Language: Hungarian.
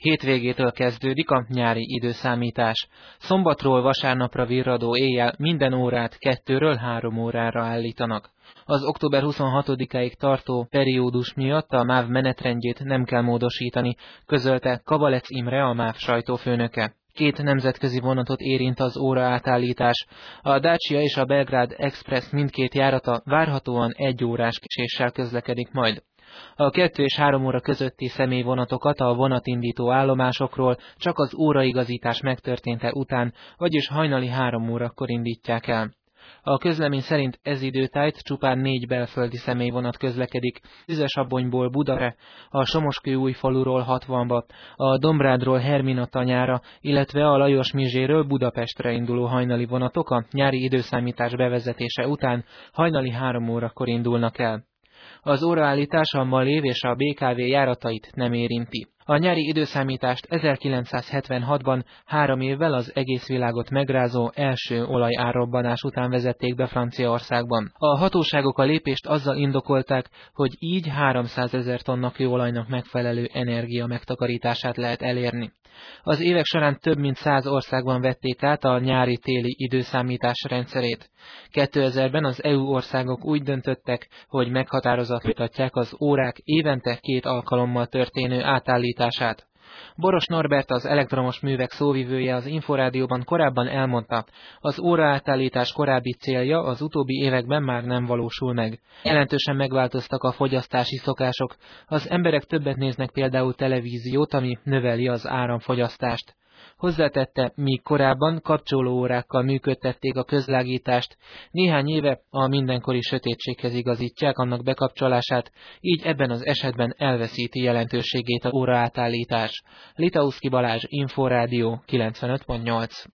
Hétvégétől kezdődik a nyári időszámítás. Szombatról vasárnapra virradó éjjel minden órát 2-ről 3 órára állítanak. Az október 26-áig tartó periódus miatt a MÁV menetrendjét nem kell módosítani, közölte Kabalec Imre, a MÁV sajtófőnöke. 2 nemzetközi vonatot érint az óraátállítás. A Dacia és a Belgrád Express mindkét járata várhatóan 1 órás késéssel közlekedik majd. A 2 és 3 óra közötti személyvonatokat a vonatindító állomásokról csak az óraigazítás megtörténte után, vagyis hajnali 3 órakor indítják el. A közlemény szerint ez időtájt csupán 4 belföldi személyvonat közlekedik, Szüzesabonyból Budare, a Somoskőújfaluról Hatvanba, a Dombrádról Hermina-tanyára, illetve a Lajos-Mizséről Budapestre induló hajnali vonatok a nyári időszámítás bevezetése után hajnali 3 órakor indulnak el. Az óraállítás a Malév és a BKV járatait nem érinti. A nyári időszámítást 1976-ban 3 évvel az egész világot megrázó első olajárrobbanás után vezették be Franciaországban. A hatóságok a lépést azzal indokolták, hogy így 300 000 tonna kőolajnak megfelelő energia megtakarítását lehet elérni. Az évek során több mint 100 országban vették át a nyári-téli időszámítás rendszerét. 2000-ben az EU országok úgy döntöttek, hogy meghatározatlanítják az órák évente 2 alkalommal történő átállítását. Boros Norbert, az elektromos művek szóvivője az Inforádióban korábban elmondta, az óraátállítás korábbi célja az utóbbi években már nem valósul meg. Jelentősen megváltoztak a fogyasztási szokások, az emberek többet néznek például televíziót, ami növeli az áramfogyasztást. Hozzátette, míg korábban kapcsolóórákkal működtették a közlágítást, néhány éve a mindenkori sötétséghez igazítják annak bekapcsolását, így ebben az esetben elveszíti jelentőségét az óraátállítás. Litauszki Balázs, Inforádió 95.8.